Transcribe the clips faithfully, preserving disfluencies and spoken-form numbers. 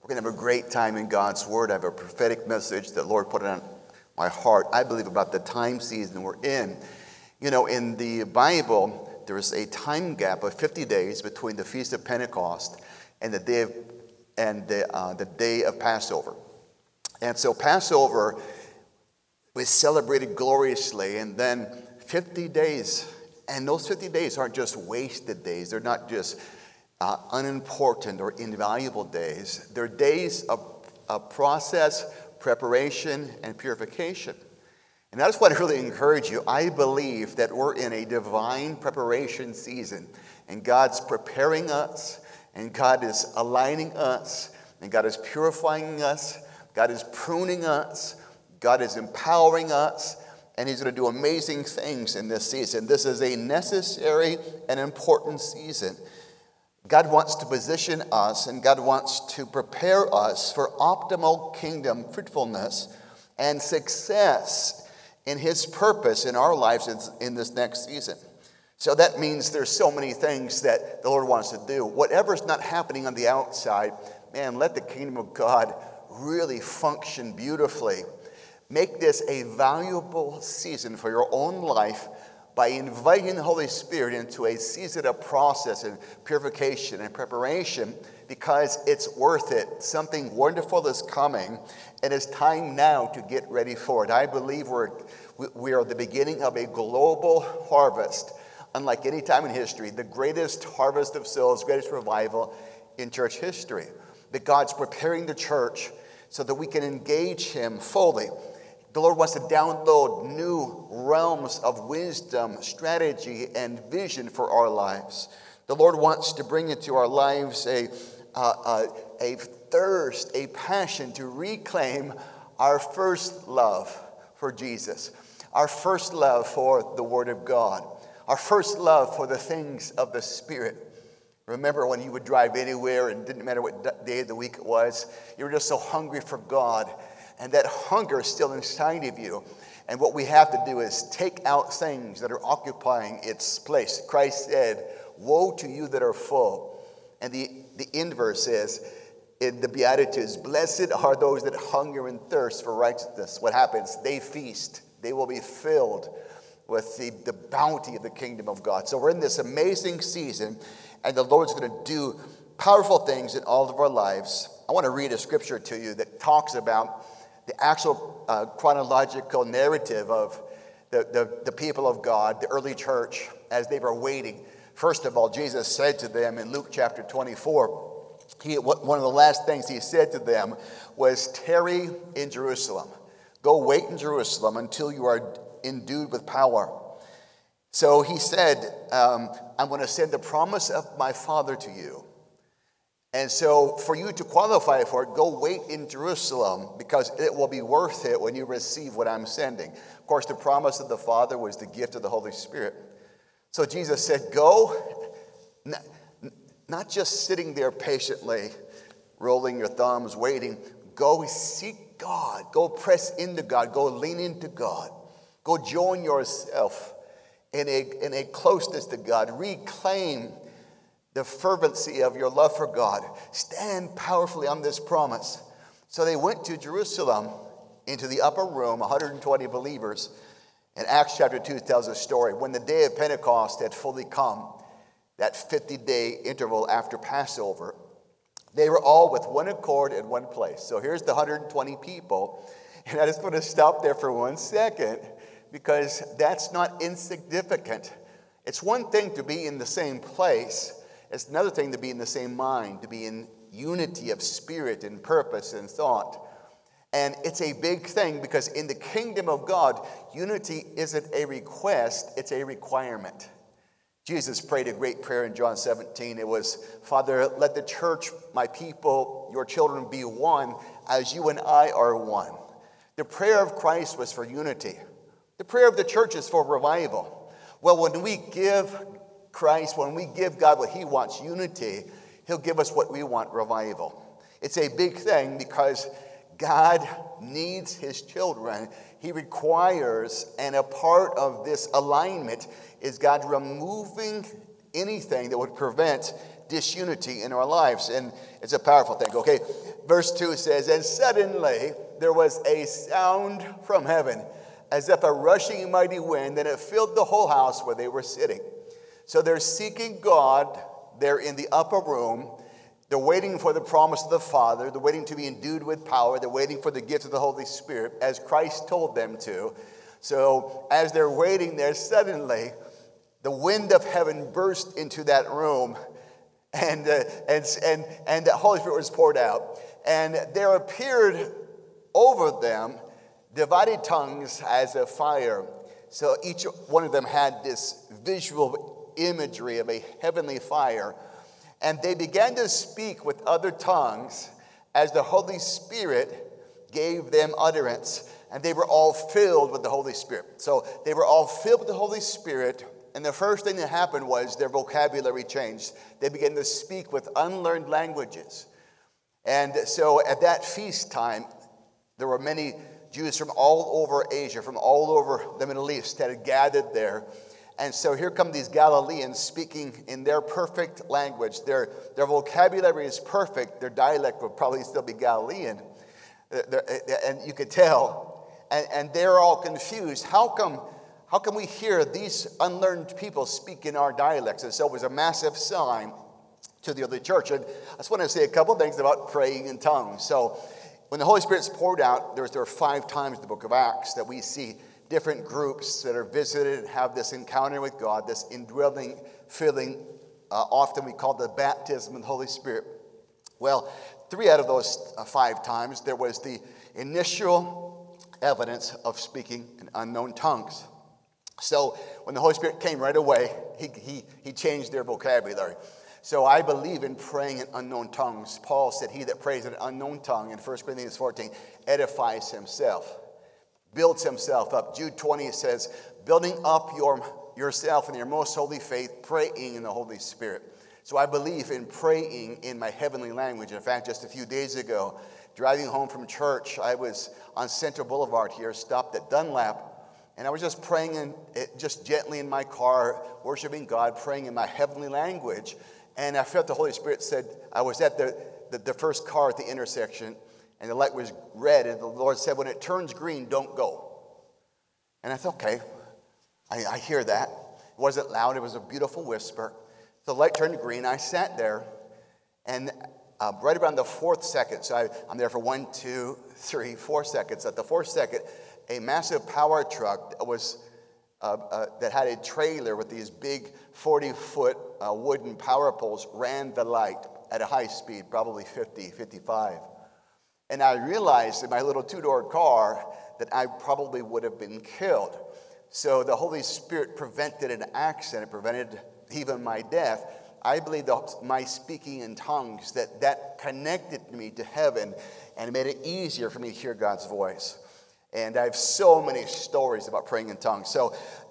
We're going to have a great time in God's Word. I have a prophetic message that the Lord put on my heart, I believe, about the time season we're in. You know, in the Bible, there is a time gap of fifty days between the Feast of Pentecost and the day of, and the, uh, the day of Passover. And so Passover was celebrated gloriously, and then fifty days, and those fifty days aren't just wasted days. They're not just uh, unimportant or invaluable days. They're days of, of process, preparation, and purification. And I just want to really encourage you. I believe that we're in a divine preparation season, and God's preparing us, and God is aligning us, and God is purifying us, God is pruning us, God is empowering us, and He's going to do amazing things in this season. This is a necessary and important season. God wants to position us, and God wants to prepare us for optimal kingdom fruitfulness and success in His purpose in our lives in this next season. So that means there's so many things that the Lord wants to do. Whatever's not happening on the outside, man, let the kingdom of God really function beautifully. Make this a valuable season for your own life by inviting the Holy Spirit into a season of process and purification and preparation, because it's worth it. Something wonderful is coming, and it's time now to get ready for it. I believe we're, we are at the beginning of a global harvest, unlike any time in history, the greatest harvest of souls, greatest revival in church history. That God's preparing the church so that we can engage Him fully. The Lord wants to download new realms of wisdom, strategy, and vision for our lives. The Lord wants to bring into our lives a, uh, a, a thirst, a passion to reclaim our first love for Jesus, our first love for the Word of God, our first love for the things of the Spirit. Remember when you would drive anywhere, and it didn't matter what day of the week it was, you were just so hungry for God. And that hunger is still inside of you. And what we have to do is take out things that are occupying its place. Christ said, woe to you that are full. And the, the inverse is, in the Beatitudes, blessed are those that hunger and thirst for righteousness. What happens? They feast. They will be filled with the, the bounty of the kingdom of God. So we're in this amazing season, and the Lord's going to do powerful things in all of our lives. I want to read a scripture to you that talks about the actual uh, chronological narrative of the, the, the people of God, the early church, as they were waiting. First of all, Jesus said to them in Luke chapter twenty-four, he, one of the last things He said to them was, tarry in Jerusalem. Go wait in Jerusalem until you are endued with power. So He said, um, I'm going to send the promise of my Father to you. And so for you to qualify for it, go wait in Jerusalem, because it will be worth it when you receive what I'm sending. Of course, the promise of the Father was the gift of the Holy Spirit. So Jesus said, go, not just sitting there patiently, rolling your thumbs, waiting. Go seek God. Go press into God. Go lean into God. Go join yourself in a, in a closeness to God. Reclaim the fervency of your love for God. Stand powerfully on this promise. So they went to Jerusalem, into the upper room, one hundred twenty believers. And Acts chapter two tells a story. When the day of Pentecost had fully come, that fifty-day interval after Passover, they were all with one accord in one place. So here's the one hundred twenty people. And I just want to stop there for one second, because that's not insignificant. It's one thing to be in the same place. It's another thing to be in the same mind, to be in unity of spirit and purpose and thought. And it's a big thing, because in the kingdom of God, unity isn't a request, it's a requirement. Jesus prayed a great prayer in John seventeen. It was, Father, let the church, my people, your children be one as you and I are one. The prayer of Christ was for unity. The prayer of the church is for revival. Well, when we give Christ, when we give God what He wants, unity, He'll give us what we want, revival. It's a big thing, because God needs His children. He requires, and a part of this alignment is God removing anything that would prevent disunity in our lives. And it's a powerful thing. Okay, verse two says, and suddenly there was a sound from heaven, as if a rushing mighty wind, and it filled the whole house where they were sitting. So they're seeking God. They're in the upper room. They're waiting for the promise of the Father. They're waiting to be endued with power. They're waiting for the gift of the Holy Spirit, as Christ told them to. So as they're waiting there, suddenly the wind of heaven burst into that room, and, uh, and, and, and the Holy Spirit was poured out. And there appeared over them divided tongues as a fire. So each one of them had this visual imagery of a heavenly fire. And they began to speak with other tongues as the Holy Spirit gave them utterance. And they were all filled with the Holy Spirit. So they were all filled with the Holy Spirit. And the first thing that happened was their vocabulary changed. They began to speak with unlearned languages. And so at that feast time, there were many Jews from all over Asia, from all over the Middle East that had gathered there. And so here come these Galileans speaking in their perfect language. Their, their vocabulary is perfect. Their dialect would probably still be Galilean. And you could tell. And, and they're all confused. How come, how come we hear these unlearned people speak in our dialects? And so it was a massive sign to the early church. And I just want to say a couple things about praying in tongues. So when the Holy Spirit's poured out, there's, there are five times in the book of Acts that we see different groups that are visited and have this encounter with God, this indwelling, filling, uh, often we call the baptism of the Holy Spirit. Well, three out of those uh, five times, there was the initial evidence of speaking in unknown tongues. So when the Holy Spirit came right away, he, he, he changed their vocabulary. So I believe in praying in unknown tongues. Paul said, he that prays in an unknown tongue in First Corinthians fourteen edifies himself, builds himself up. Jude twenty says, building up your, yourself in your most holy faith, praying in the Holy Spirit. So I believe in praying in my heavenly language. In fact, just a few days ago, driving home from church, I was on Central Boulevard here, stopped at Dunlap, and I was just praying in, just gently in my car, worshiping God, praying in my heavenly language. And I felt the Holy Spirit said, I was at the, the, the first car at the intersection, and the light was red, and the Lord said, when it turns green, don't go. And I thought, okay, I, I hear that. It wasn't loud, it was a beautiful whisper. The light turned green, I sat there, and uh, right around the fourth second, so I, I'm there for one, two, three, four seconds. At the fourth second, a massive power truck that was Uh, uh, that had a trailer with these big forty-foot uh, wooden power poles ran the light at a high speed, probably fifty, fifty-five. And I realized in my little two-door car that I probably would have been killed. So the Holy Spirit prevented an accident, prevented even my death. I believe that my speaking in tongues, that that connected me to heaven and made it easier for me to hear God's voice. And I have so many stories about praying in tongues. So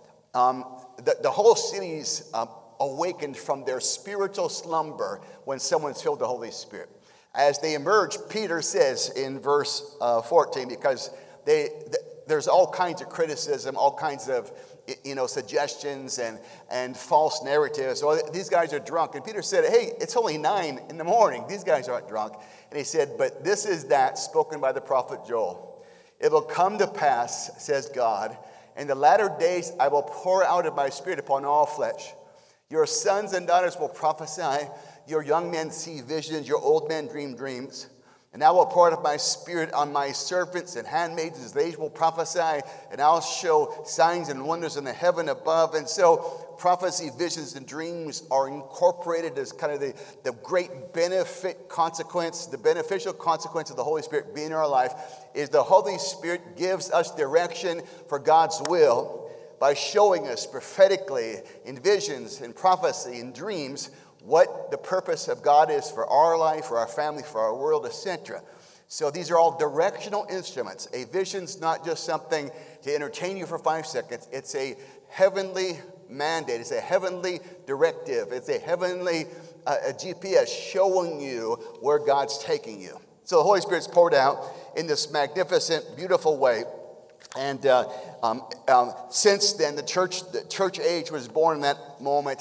um, the, the whole city's uh, awakened from their spiritual slumber when someone's filled with the Holy Spirit. As they emerge, Peter says in verse uh, fourteen, because they th- there's all kinds of criticism, all kinds of you know suggestions and, and false narratives. So these guys are drunk. And Peter said, hey, it's only nine in the morning. These guys aren't drunk. And he said, but this is that spoken by the prophet Joel. It will come to pass, says God, in the latter days I will pour out of my spirit upon all flesh. Your sons and daughters will prophesy. Your young men see visions. Your old men dream dreams. And I will pour out of my spirit on my servants and handmaids, as they will prophesy. And I'll show signs and wonders in the heaven above. And so prophecy, visions, and dreams are incorporated as kind of the, the great benefit consequence, the beneficial consequence of the Holy Spirit being in our life, is the Holy Spirit gives us direction for God's will by showing us prophetically in visions, in prophecy, in dreams, what the purpose of God is for our life, for our family, for our world, et cetera. So these are all directional instruments. A vision's not just something to entertain you for five seconds. It's a heavenly mandate. It's a heavenly directive. It's a heavenly uh, a G P S showing you where God's taking you. So the Holy Spirit's poured out in this magnificent, beautiful way. And uh, um, um, since then, the church, the church age was born in that moment.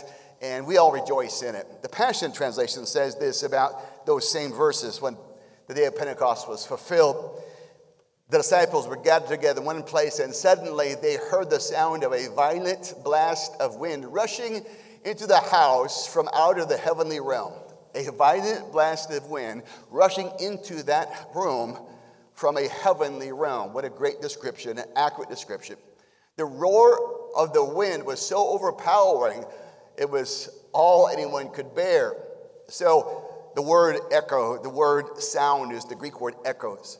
and we all rejoice in it. The Passion Translation says this about those same verses. When the day of Pentecost was fulfilled, the disciples were gathered together in one place, and suddenly they heard the sound of a violent blast of wind rushing into the house from out of the heavenly realm. A violent blast of wind rushing into that room from a heavenly realm. What a great description, an accurate description. The roar of the wind was so overpowering, it was all anyone could bear. So the word echo, the word sound is the Greek word echoes.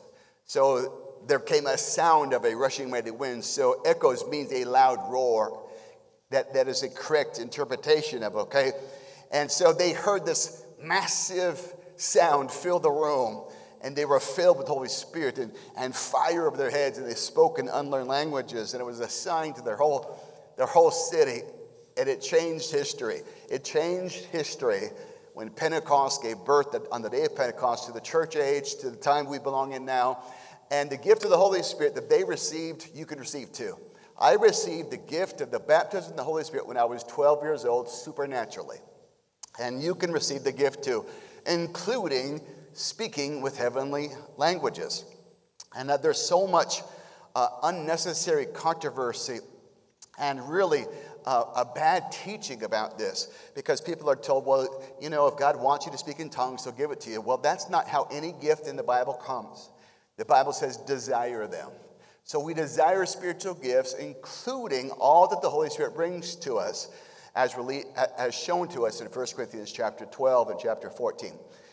So there came a sound of a rushing mighty wind. So echoes means a loud roar. That, that is a correct interpretation of, okay? And so they heard this massive sound fill the room, and they were filled with the Holy Spirit and, and fire over their heads, and they spoke in unlearned languages, and it was a sign to their whole, their whole city, and it changed history. It changed history when Pentecost gave birth on the day of Pentecost to the church age, to the time we belong in now, and the gift of the Holy Spirit that they received, you can receive too. I received the gift of the baptism of the Holy Spirit when I was twelve years old, supernaturally. And you can receive the gift too, including speaking with heavenly languages. And that there's so much uh, unnecessary controversy and really uh, a bad teaching about this, because people are told, well, you know, if God wants you to speak in tongues, he'll give it to you. Well, that's not how any gift in the Bible comes. The Bible says desire them. So we desire spiritual gifts, including all that the Holy Spirit brings to us, as, really, as shown to us in First Corinthians chapter twelve and chapter fourteen.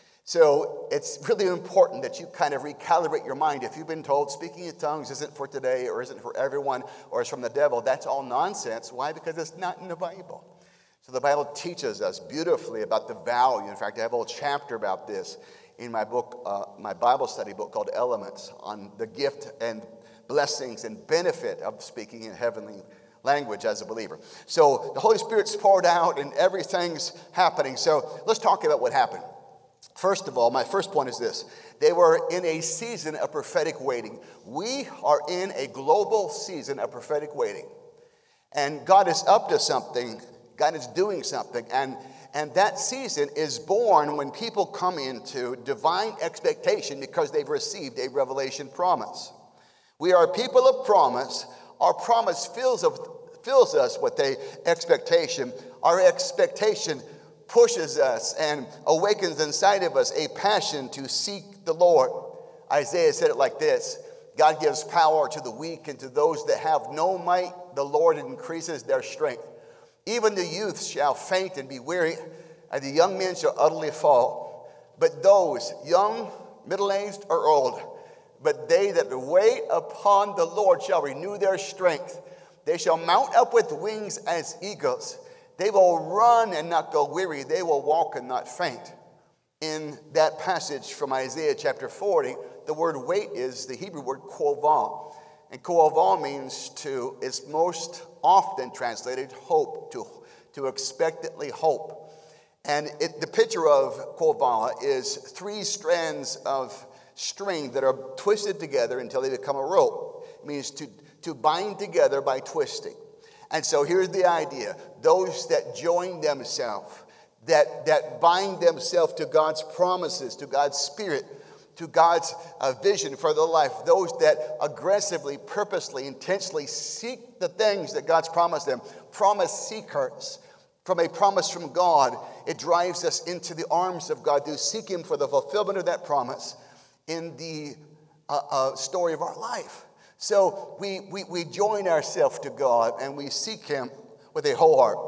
So it's really important that you kind of recalibrate your mind. If you've been told speaking in tongues isn't for today or isn't for everyone or is from the devil, that's all nonsense. Why? Because it's not in the Bible. So the Bible teaches us beautifully about the value. In fact, I have a whole chapter about this in my book, uh, my Bible study book called Elements, on the gift and blessings and benefit of speaking in heavenly language as a believer. So the Holy Spirit's poured out and everything's happening. So let's talk about what happened. First of all, my first point is this. They were in a season of prophetic waiting. We are in a global season of prophetic waiting. And God is up to something. God is doing something. And, and that season is born when people come into divine expectation because they've received a revelation promise. We are people of promise. Our promise fills, fills us with a expectation. Our expectation pushes us and awakens inside of us a passion to seek the Lord. Isaiah said it like this: God gives power to the weak, and to those that have no might, the Lord increases their strength. Even the youth shall faint and be weary, and the young men shall utterly fall. But those, young, middle-aged, or old, but they that wait upon the Lord shall renew their strength. They shall mount up with wings as eagles. They will run and not go weary. They will walk and not faint. In that passage from Isaiah chapter forty, the word wait is the Hebrew word kovah. And kovah means to, is most often translated hope, to, to expectantly hope. And it, the picture of kovah is three strands of string that are twisted together until they become a rope. It means to, to bind together by twisting. And so here's the idea. Those that join themselves, that, that bind themselves to God's promises, to God's Spirit, to God's uh, vision for their life, those that aggressively, purposely, intentionally seek the things that God's promised them, promise seekers. From a promise from God, it drives us into the arms of God to seek Him for the fulfillment of that promise in the uh, uh, story of our life. So we, we, we join ourselves to God and we seek Him with a whole heart.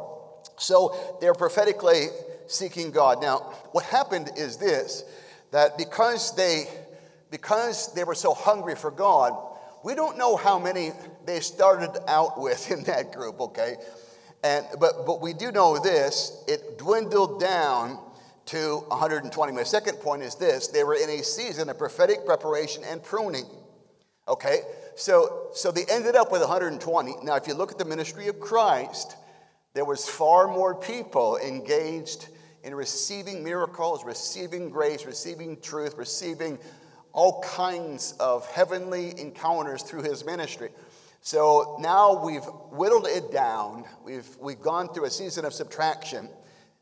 So they're prophetically seeking God. Now, what happened is this, that because they, because they were so hungry for God, we don't know how many they started out with in that group, okay? And, but, but we do know this, it dwindled down to one hundred twenty. My second point is this: they were in a season of prophetic preparation and pruning. Okay, so so they ended up with one hundred twenty. Now, if you look at the ministry of Christ, there was far more people engaged in receiving miracles, receiving grace, receiving truth, receiving all kinds of heavenly encounters through his ministry. So now we've whittled it down. We've we've gone through a season of subtraction.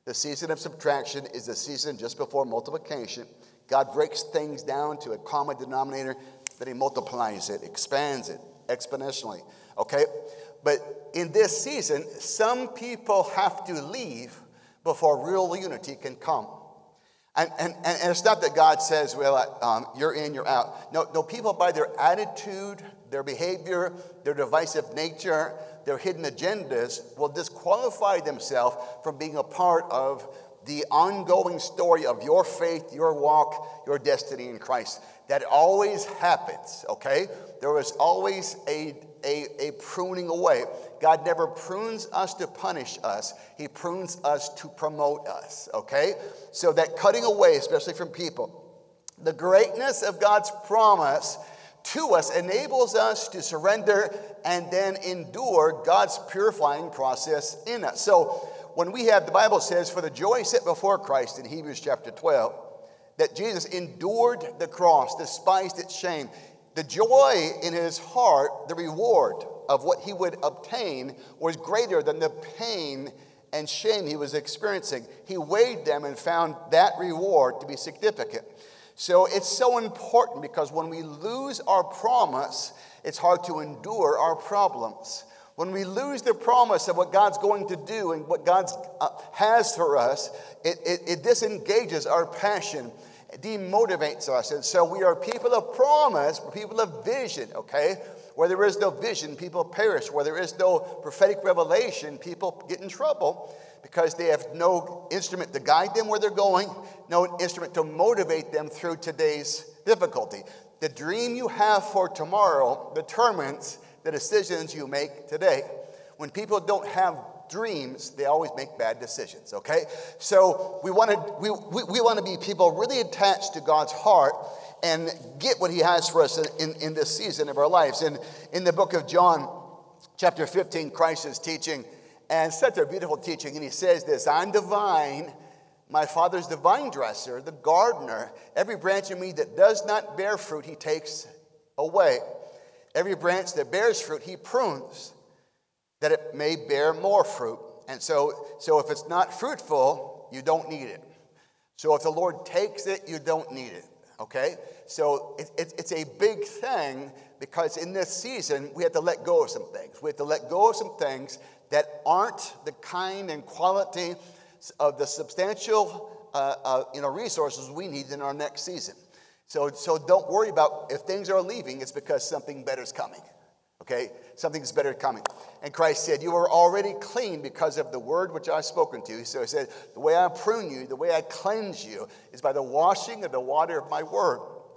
The season of subtraction is the season just before multiplication. God breaks things down to a common denominator, then he multiplies it, expands it exponentially. Okay? But in this season, some people have to leave before real unity can come. And, and, and it's not that God says, well, um, you're in, you're out. No, no, people by their attitude, their behavior, their divisive nature, their hidden agendas will disqualify themselves from being a part of the ongoing story of your faith, your walk, your destiny in Christ. That always happens, okay? There is always a, a, a pruning away. God never prunes us to punish us. He prunes us to promote us, okay? So that cutting away, especially from people, the greatness of God's promise to us enables us to surrender and then endure God's purifying process in us. So when we have, the Bible says, for the joy set before Christ in Hebrews chapter twelve, that Jesus endured the cross, despised its shame. The joy in his heart, the reward of what he would obtain, was greater than the pain and shame he was experiencing. He weighed them and found that reward to be significant. So it's so important, because when we lose our promise, it's hard to endure our problems. When we lose the promise of what God's going to do and what God uh, has for us, it, it, it disengages our passion, it demotivates us. And so we are people of promise, people of vision, okay? Where there is no vision, people perish. Where there is no prophetic revelation, people get in trouble because they have no instrument to guide them where they're going, no instrument to motivate them through today's difficulty. The dream you have for tomorrow determines the decisions you make today. When people don't have dreams, they always make bad decisions, okay? So we want to we, we, we want to be people really attached to God's heart and get what he has for us in, in, in this season of our lives. And in the book of John, chapter fifteen, Christ is teaching, and such a beautiful teaching, and he says this: I'm the vine, my Father's the vine dresser, the gardener. Every branch in me that does not bear fruit, he takes away. Every branch that bears fruit, he prunes, that it may bear more fruit. And so, so if it's not fruitful, you don't need it. So if the Lord takes it, you don't need it, okay? So it, it, it's a big thing, because in this season, we have to let go of some things. We have to let go of some things that aren't the kind and quality of the substantial uh, uh, you know, resources we need in our next season. So, so don't worry about if things are leaving, it's because something better is coming, okay? Something's better coming. And Christ said, you are already clean because of the word which I've spoken to you. So he said, the way I prune you, the way I cleanse you is by the washing of the water of my word.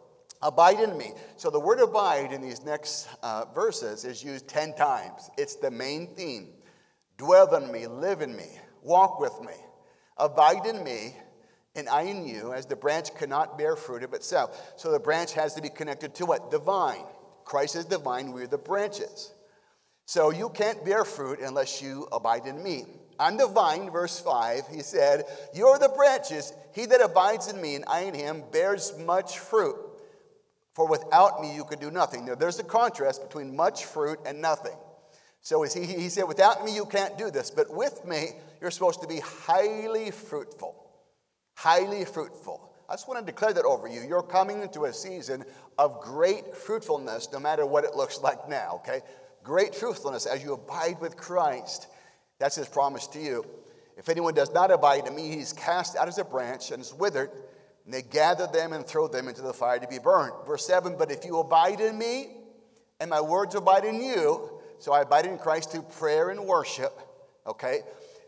Abide in me. So the word abide in these next uh, verses is used ten times. It's the main theme. Dwell in me, live in me, walk with me. Abide in me, and I in you, as the branch cannot bear fruit of itself. So the branch has to be connected to what? The vine. Christ is the vine, we're the branches. So you can't bear fruit unless you abide in me. I'm the vine, verse five, he said, you're the branches. He that abides in me and I in him bears much fruit. For without me you can do nothing. Now there's a contrast between much fruit and nothing. So he, he said, without me you can't do this, but with me you're supposed to be highly fruitful. Highly fruitful. I just want to declare that over you. You're coming into a season of great fruitfulness, no matter what it looks like now, okay? Great fruitfulness as you abide with Christ. That's his promise to you. If anyone does not abide in me, he's cast out as a branch and is withered, and they gather them and throw them into the fire to be burned. Verse seven, but if you abide in me, and my words abide in you, so I abide in Christ through prayer and worship, okay?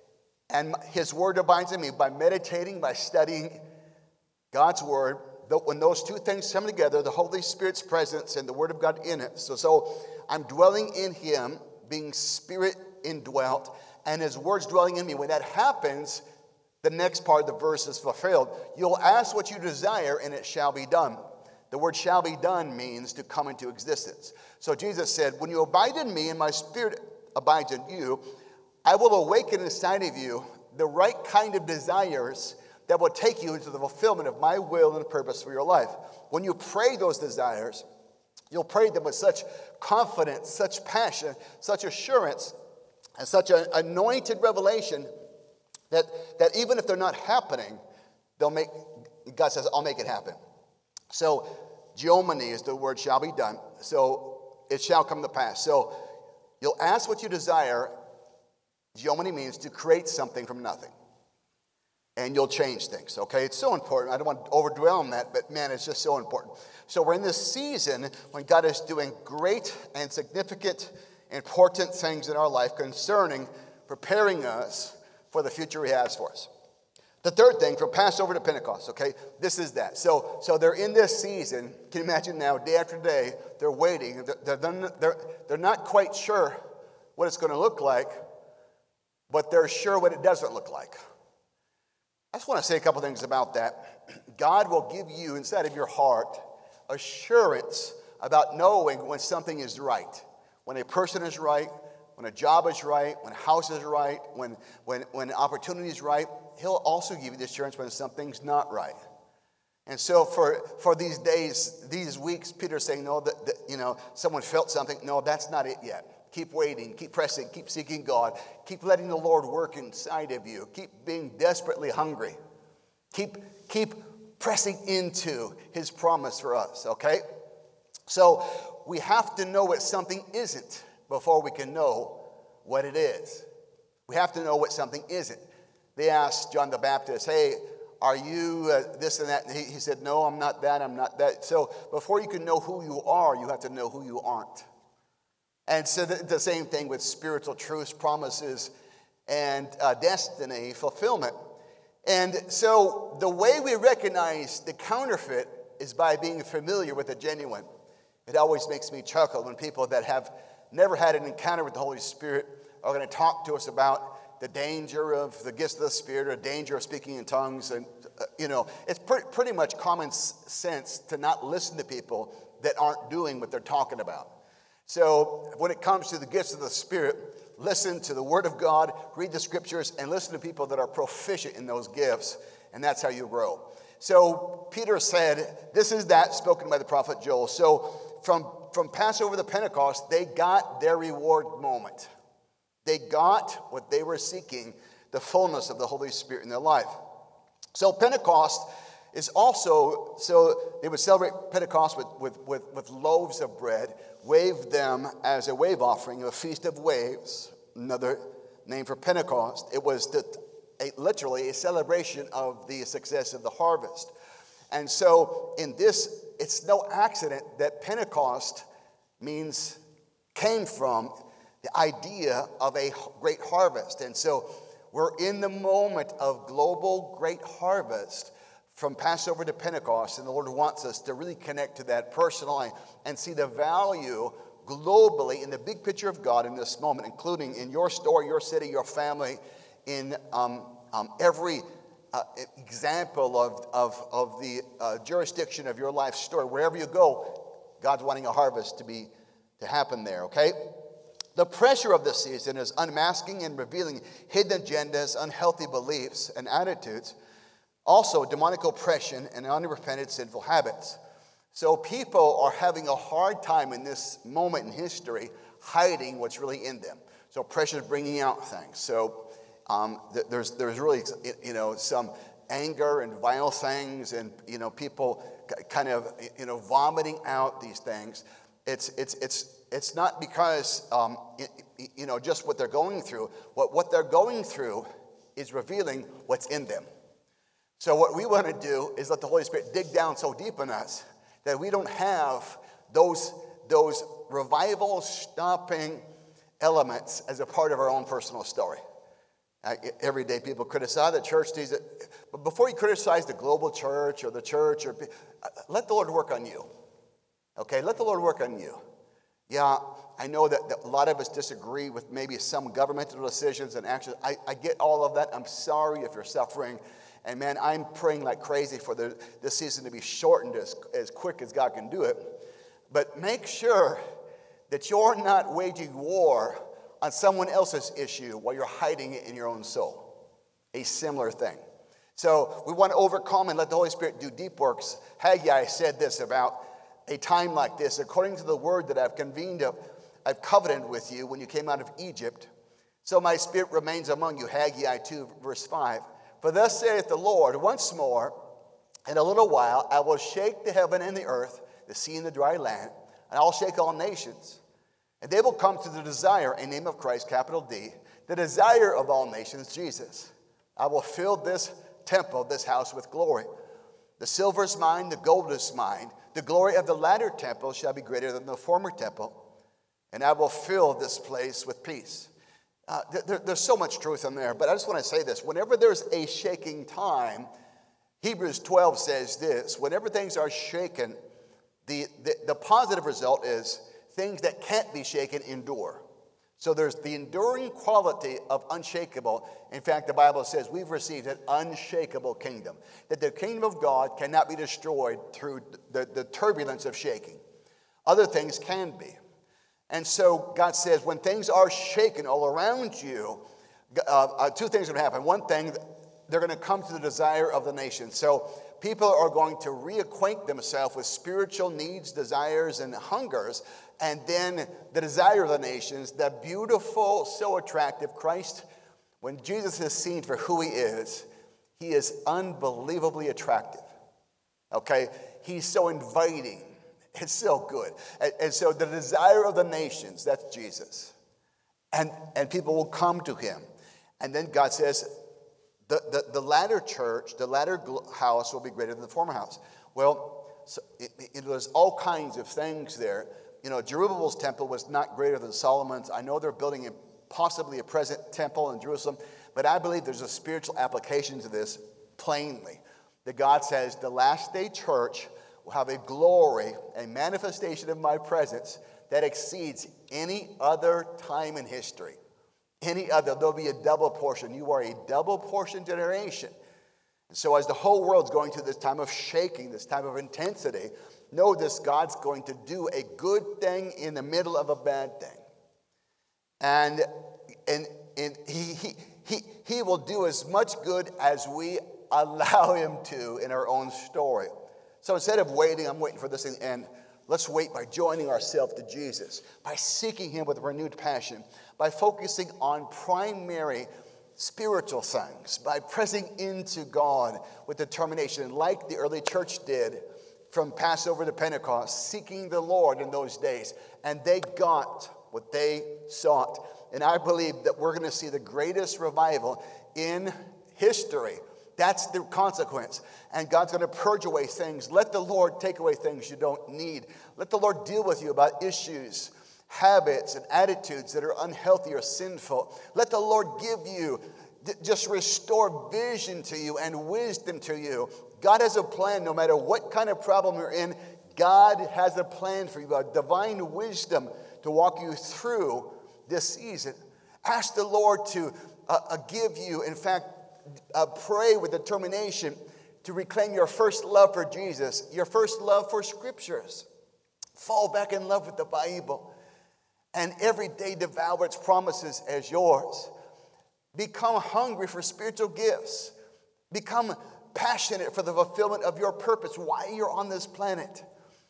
And his word abides in me by meditating, by studying God's word. When those two things come together, the Holy Spirit's presence and the word of God in it. So, so I'm dwelling in him, being spirit indwelt, and his word's dwelling in me. When that happens, the next part of the verse is fulfilled. You'll ask what you desire, and it shall be done. The word shall be done means to come into existence. So Jesus said, when you abide in me and my spirit abides in you, I will awaken inside of you the right kind of desires that will take you into the fulfillment of my will and purpose for your life. When you pray those desires, you'll pray them with such confidence, such passion, such assurance, and such an anointed revelation That, that even if they're not happening, they'll make, God says, I'll make it happen. So, geomony is the word shall be done. So, it shall come to pass. So, you'll ask what you desire. Geomony means to create something from nothing. And you'll change things, okay? It's so important. I don't want to overdwell on that, but man, it's just so important. So we're in this season when God is doing great and significant, important things in our life concerning preparing us for the future he has for us. The third thing, from Passover to Pentecost, okay? This is that. So, so they're in this season. Can you imagine now, day after day, they're waiting. They're, they're, they're, they're not quite sure what it's going to look like, but they're sure what it doesn't look like. I just want to say a couple things about that. God will give you, inside of your heart, assurance about knowing when something is right. When a person is right, when a job is right, when a house is right, when, when, when opportunity is right, he'll also give you the assurance when something's not right. And so for, for these days, these weeks, Peter's saying, no, that, that, you know, someone felt something. No, that's not it yet. Keep waiting, keep pressing, keep seeking God. Keep letting the Lord work inside of you. Keep being desperately hungry. Keep, keep pressing into his promise for us, okay? So we have to know what something isn't before we can know what it is. We have to know what something isn't. They asked John the Baptist, hey, are you uh, this and that? And he, he said, no, I'm not that, I'm not that. So before you can know who you are, you have to know who you aren't. And so the, the same thing with spiritual truths, promises, and uh, destiny fulfillment. And so the way we recognize the counterfeit is by being familiar with the genuine. It always makes me chuckle when people that have never had an encounter with the Holy Spirit are going to talk to us about the danger of the gifts of the Spirit or the danger of speaking in tongues. And, uh, you know, it's pre- pretty much common sense to not listen to people that aren't doing what they're talking about. So when it comes to the gifts of the Spirit, listen to the Word of God, read the Scriptures, and listen to people that are proficient in those gifts, and that's how you grow. So Peter said, this is that spoken by the prophet Joel. So from, from Passover to Pentecost, they got their reward moment. They got what they were seeking, the fullness of the Holy Spirit in their life. So Pentecost is also, so they would celebrate Pentecost with, with, with, with loaves of bread, wave them as a wave offering, a feast of waves, another name for Pentecost. It was the, a, literally a celebration of the success of the harvest. And so in this, it's no accident that Pentecost means, came from the idea of a great harvest. And so we're in the moment of global great harvest from Passover to Pentecost, and the Lord wants us to really connect to that personally and see the value globally in the big picture of God in this moment, including in your story, your city, your family, in um, um, every uh, example of, of, of the uh, jurisdiction of your life story. Wherever you go, God's wanting a harvest to be to happen there, okay? The pressure of this season is unmasking and revealing hidden agendas, unhealthy beliefs, and attitudes. Also, demonic oppression and unrepented sinful habits. So people are having a hard time in this moment in history hiding what's really in them. So pressure is bringing out things. So um, th- there's there's really, you know, some anger and vile things, and you know, people kind of, you know, vomiting out these things. It's it's it's it's not because um, it, you know, just what they're going through. What what they're going through is revealing what's in them. So what we want to do is let the Holy Spirit dig down so deep in us that we don't have those, those revival-stopping elements as a part of our own personal story. Uh, every day people criticize the church. These, but before you criticize the global church or the church, or let the Lord work on you. Okay, let the Lord work on you. Yeah, I know that, that a lot of us disagree with maybe some governmental decisions and actions. I, I get all of that. I'm sorry if you're suffering. And man, I'm praying like crazy for the, this season to be shortened as, as quick as God can do it. But make sure that you're not waging war on someone else's issue while you're hiding it in your own soul. A similar thing. So we want to overcome and let the Holy Spirit do deep works. Haggai said this about a time like this. According to the word that I've convened, I've covenanted with you when you came out of Egypt. So my spirit remains among you, Haggai two, verse five. For thus saith the Lord, once more, in a little while, I will shake the heaven and the earth, the sea and the dry land, and I'll shake all nations. And they will come to the desire, a name of Christ, capital D, the desire of all nations, Jesus. I will fill this temple, this house, with glory. The silver is mine, the gold is mine. The glory of the latter temple shall be greater than the former temple. And I will fill this place with peace. Uh, there, there's so much truth in there, but I just want to say this. Whenever there's a shaking time, Hebrews twelve says this: whenever things are shaken, the, the, the positive result is things that can't be shaken endure. So there's the enduring quality of unshakable. In fact, the Bible says we've received an unshakable kingdom, that the kingdom of God cannot be destroyed through the, the turbulence of shaking. Other things can be. And so God says when things are shaken all around you, uh, uh, two things are going to happen. One thing, they're going to come to the desire of the nation. So people are going to reacquaint themselves with spiritual needs, desires, and hungers. And then the desire of the nations, the beautiful, so attractive Christ, when Jesus is seen for who he is, he is unbelievably attractive. Okay? He's so inviting. It's so good. And, and so the desire of the nations, that's Jesus. And, and people will come to him. And then God says, the, the, the latter church, the latter house will be greater than the former house. Well, so it, it, there's all kinds of things there. You know, Zerubbabel's temple was not greater than Solomon's. I know they're building a, possibly a present temple in Jerusalem, but I believe there's a spiritual application to this plainly. That God says the last day church will have a glory, a manifestation of my presence that exceeds any other time in history. Any other, there'll be a double portion. You are a double portion generation. And so as the whole world's going through this time of shaking, this time of intensity, know this: God's going to do a good thing in the middle of a bad thing. And, and, and he, he, he, he will do as much good as we allow him to in our own story. So instead of waiting, I'm waiting for this thing to end. Let's wait by joining ourselves to Jesus, by seeking him with renewed passion, by focusing on primary spiritual things, by pressing into God with determination, like the early church did from Passover to Pentecost, seeking the Lord in those days. And they got what they sought. And I believe that we're going to see the greatest revival in history. That's the consequence. And God's going to purge away things. Let the Lord take away things you don't need. Let the Lord deal with you about issues, habits, and attitudes that are unhealthy or sinful. Let the Lord give you, just restore vision to you and wisdom to you. God has a plan no matter what kind of problem you're in. God has a plan for you, a divine wisdom to walk you through this season. Ask the Lord to uh, uh, give you, in fact, Uh, pray with determination to reclaim your first love for Jesus, your first love for scriptures. Fall back in love with the Bible and every day devour its promises as yours. Become hungry for spiritual gifts. Become passionate for the fulfillment of your purpose, why you're on this planet,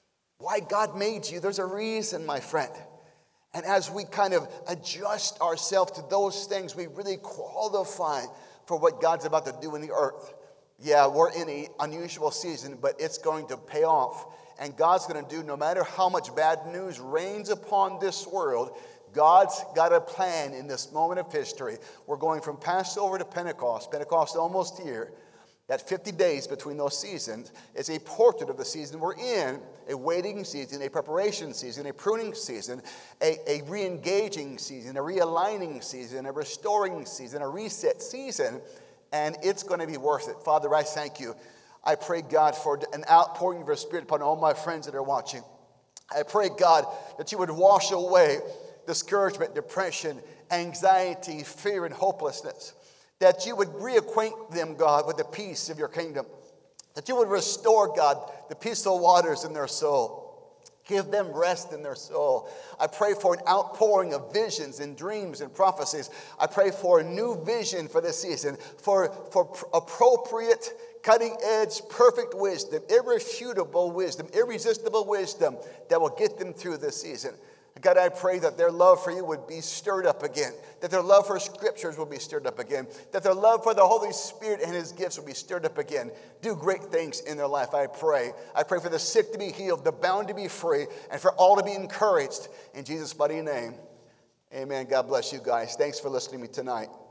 why God made you. There's a reason, my friend. And as we kind of adjust ourselves to those things, we really qualify for what God's about to do in the earth. Yeah, we're in an unusual season, but it's going to pay off. And God's going to do, no matter how much bad news reigns upon this world, God's got a plan in this moment of history. We're going from Passover to Pentecost. Pentecost almost here. That fifty days between those seasons is a portrait of the season we're in, a waiting season, a preparation season, a pruning season, a, a re-engaging season, a realigning season, a restoring season, a reset season, and it's going to be worth it. Father, I thank you. I pray, God, for an outpouring of your Spirit upon all my friends that are watching. I pray, God, that you would wash away discouragement, depression, anxiety, fear, and hopelessness. That you would reacquaint them, God, with the peace of your kingdom. That you would restore, God, the peaceful waters in their soul. Give them rest in their soul. I pray for an outpouring of visions and dreams and prophecies. I pray for a new vision for this season, for, for appropriate, cutting-edge, perfect wisdom, irrefutable wisdom, irresistible wisdom that will get them through this season. God, I pray that their love for you would be stirred up again, that their love for scriptures will be stirred up again, that their love for the Holy Spirit and his gifts will be stirred up again. Do great things in their life, I pray. I pray for the sick to be healed, the bound to be free, and for all to be encouraged. In Jesus' mighty name, amen. God bless you guys. Thanks for listening to me tonight.